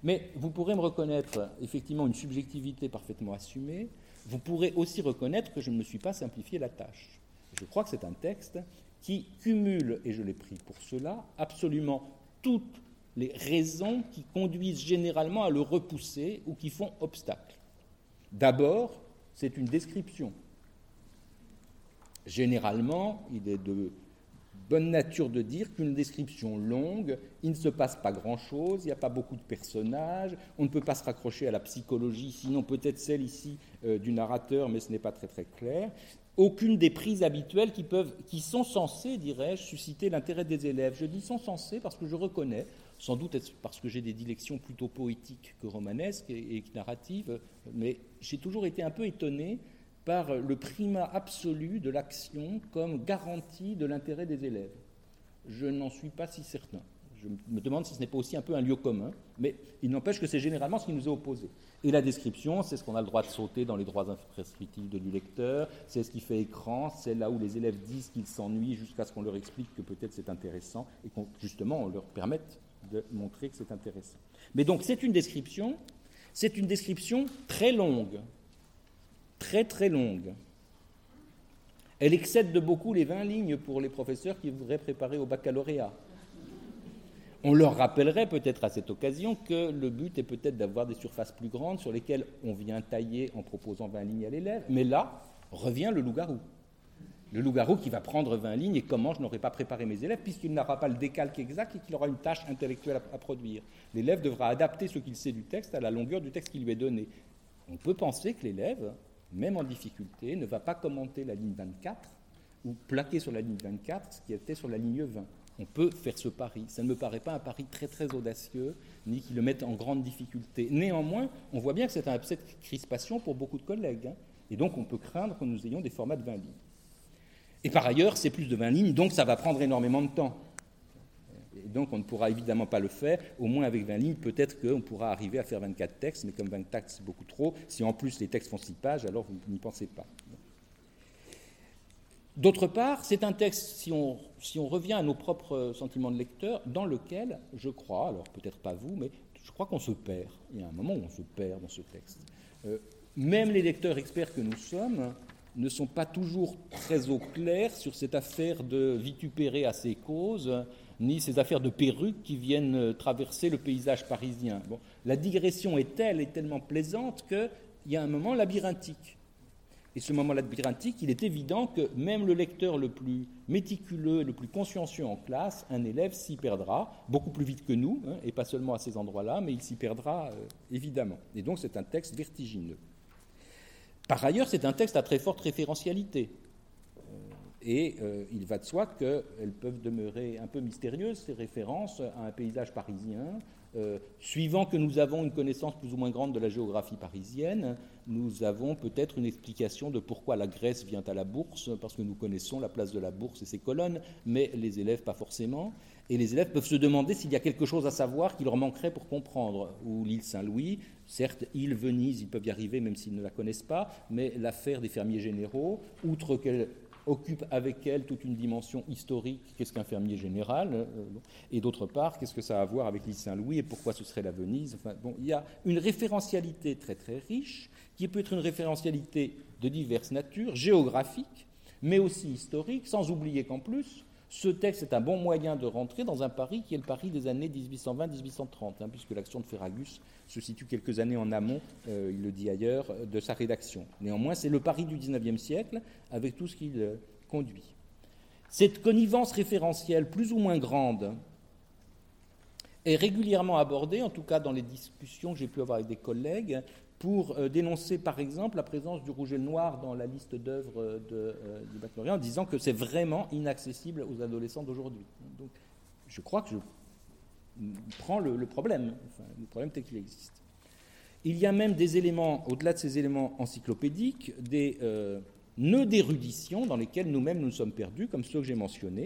Mais vous pourrez me reconnaître effectivement une subjectivité parfaitement assumée. Vous pourrez aussi reconnaître que je ne me suis pas simplifié la tâche. Je crois que c'est un texte qui cumule, et je l'ai pris pour cela, absolument toutes les raisons qui conduisent généralement à le repousser ou qui font obstacle. D'abord, c'est une description. Généralement, il est de bonne nature de dire qu'une description longue, il ne se passe pas grand-chose, il n'y a pas beaucoup de personnages, on ne peut pas se raccrocher à la psychologie, sinon peut-être celle ici du narrateur, mais ce n'est pas très très clair. Aucune des prises habituelles qui sont censées, dirais-je, susciter l'intérêt des élèves. Je dis sont censées parce que je reconnais, sans doute parce que j'ai des dilections plutôt poétiques que romanesques et narratives, mais j'ai toujours été un peu étonné par le primat absolu de l'action comme garantie de l'intérêt des élèves. Je n'en suis pas si certain. Je me demande si ce n'est pas aussi un peu un lieu commun, mais il n'empêche que c'est généralement ce qui nous est opposé. Et la description, c'est ce qu'on a le droit de sauter dans les droits imprescriptifs du lecteur, c'est ce qui fait écran, c'est là où les élèves disent qu'ils s'ennuient jusqu'à ce qu'on leur explique que peut-être c'est intéressant et qu'on, justement, on leur permette de montrer que c'est intéressant. Mais donc, c'est une description très longue, très très longue. Elle excède de beaucoup les 20 lignes pour les professeurs qui voudraient préparer au baccalauréat. On leur rappellerait peut-être à cette occasion que le but est peut-être d'avoir des surfaces plus grandes sur lesquelles on vient tailler en proposant 20 lignes à l'élève, mais là revient le loup-garou. Le loup-garou qui va prendre 20 lignes et comment je n'aurai pas préparé mes élèves puisqu'il n'aura pas le décalque exact et qu'il aura une tâche intellectuelle à produire. L'élève devra adapter ce qu'il sait du texte à la longueur du texte qui lui est donné. On peut penser que l'élève, même en difficulté, ne va pas commenter la ligne 24 ou plaquer sur la ligne 24 ce qui était sur la ligne 20. On peut faire ce pari. Ça ne me paraît pas un pari très très audacieux, ni qui le mette en grande difficulté. Néanmoins, on voit bien que c'est un abcès de crispation pour beaucoup de collègues. Et donc on peut craindre que nous ayons des formats de 20 lignes. Et par ailleurs, c'est plus de 20 lignes, donc ça va prendre énormément de temps. Et donc on ne pourra évidemment pas le faire. Au moins avec 20 lignes, peut-être qu'on pourra arriver à faire 24 textes, mais comme 20 textes c'est beaucoup trop, si en plus les textes font 6 pages, alors vous n'y pensez pas. D'autre part, c'est un texte, si on revient à nos propres sentiments de lecteur, dans lequel, je crois, alors peut-être pas vous, mais je crois qu'on se perd. Il y a un moment où on se perd dans ce texte. Même les lecteurs experts que nous sommes ne sont pas toujours très au clair sur cette affaire de vitupérer à ses causes, ni ces affaires de perruques qui viennent traverser le paysage parisien. Bon, la digression est tellement plaisante qu'il y a un moment labyrinthique. Et ce moment labyrinthique, il est évident que même le lecteur le plus méticuleux, le plus consciencieux en classe, un élève s'y perdra, beaucoup plus vite que nous, et pas seulement à ces endroits-là, mais il s'y perdra évidemment. Et donc c'est un texte vertigineux. Par ailleurs, c'est un texte à très forte référentialité. Et il va de soi qu'elles peuvent demeurer un peu mystérieuses, ces références à un paysage parisien. Suivant que nous avons une connaissance plus ou moins grande de la géographie parisienne, nous avons peut-être une explication de pourquoi la Grèce vient à la Bourse, parce que nous connaissons la place de la Bourse et ses colonnes, mais les élèves pas forcément. Et les élèves peuvent se demander s'il y a quelque chose à savoir qui leur manquerait pour comprendre. Ou l'île Saint-Louis, certes, île Venise, ils peuvent y arriver même s'ils ne la connaissent pas, mais l'affaire des fermiers généraux, outre qu'elle occupe avec elle toute une dimension historique, qu'est-ce qu'un fermier général, et d'autre part, qu'est-ce que ça a à voir avec l'île Saint-Louis et pourquoi ce serait la Venise. Enfin, bon, il y a une référentialité très très riche, qui peut être une référentialité de diverses natures, géographique, mais aussi historique, sans oublier qu'en plus, ce texte est un bon moyen de rentrer dans un Paris qui est le Paris des années 1820-1830, puisque l'action de Ferragus se situe quelques années en amont, il le dit ailleurs, de sa rédaction. Néanmoins, c'est le Paris du XIXe siècle, avec tout ce qu'il conduit. Cette connivence référentielle plus ou moins grande est régulièrement abordée, en tout cas dans les discussions que j'ai pu avoir avec des collègues, pour dénoncer par exemple la présence du rouge et le noir dans la liste d'œuvres du baccalauréat, en disant que c'est vraiment inaccessible aux adolescents d'aujourd'hui. Donc, je crois que je prends le problème tel qu'il existe. Il y a même des éléments, au-delà de ces éléments encyclopédiques, des nœuds d'érudition dans lesquels nous-mêmes nous sommes perdus, comme ceux que j'ai mentionnés.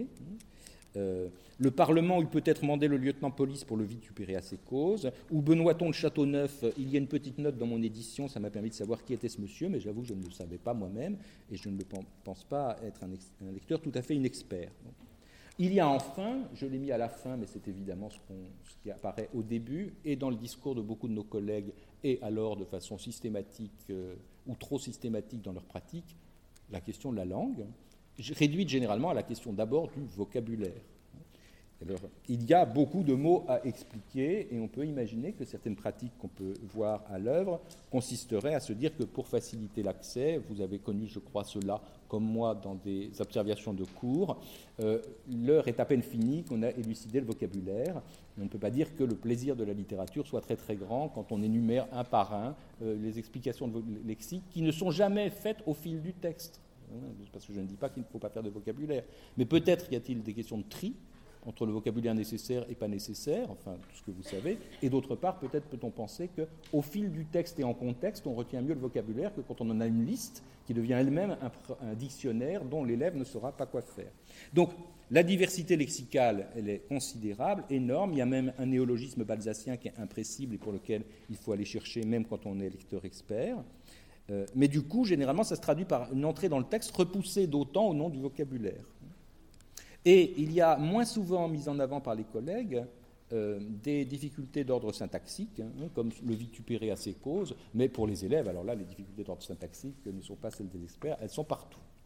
Le Parlement eût peut-être mandé le lieutenant-police pour le vitupérer à ses causes, ou Benoîton de Châteauneuf, il y a une petite note dans mon édition, ça m'a permis de savoir qui était ce monsieur, mais j'avoue que je ne le savais pas moi-même, et je ne le pense pas être un lecteur tout à fait inexpert. Il y a enfin, je l'ai mis à la fin, mais c'est évidemment ce qui apparaît au début, et dans le discours de beaucoup de nos collègues, et alors de façon systématique ou trop systématique dans leur pratique, la question de la langue, réduite généralement à la question d'abord du vocabulaire. Alors, il y a beaucoup de mots à expliquer et on peut imaginer que certaines pratiques qu'on peut voir à l'œuvre consisteraient à se dire que pour faciliter l'accès, vous avez connu, je crois, cela comme moi dans des observations de cours, l'heure est à peine finie qu'on a élucidé le vocabulaire. On ne peut pas dire que le plaisir de la littérature soit très très grand quand on énumère un par un les explications de lexique qui ne sont jamais faites au fil du texte. Parce que je ne dis pas qu'il ne faut pas faire de vocabulaire. Mais peut-être y a-t-il des questions de tri entre le vocabulaire nécessaire et pas nécessaire, enfin tout ce que vous savez, et d'autre part, peut-être peut-on penser qu'au fil du texte et en contexte, on retient mieux le vocabulaire que quand on en a une liste qui devient elle-même un dictionnaire dont l'élève ne saura pas quoi faire. Donc, la diversité lexicale, elle est considérable, énorme, il y a même un néologisme balsacien qui est impressible et pour lequel il faut aller chercher même quand on est lecteur expert. Mais du coup, généralement, ça se traduit par une entrée dans le texte repoussée d'autant au nom du vocabulaire. Et il y a moins souvent mis en avant par les collègues des difficultés d'ordre syntaxique, comme le vitupéré à ses causes, mais pour les élèves, alors là, les difficultés d'ordre syntaxique ne sont pas celles des experts, elles sont partout.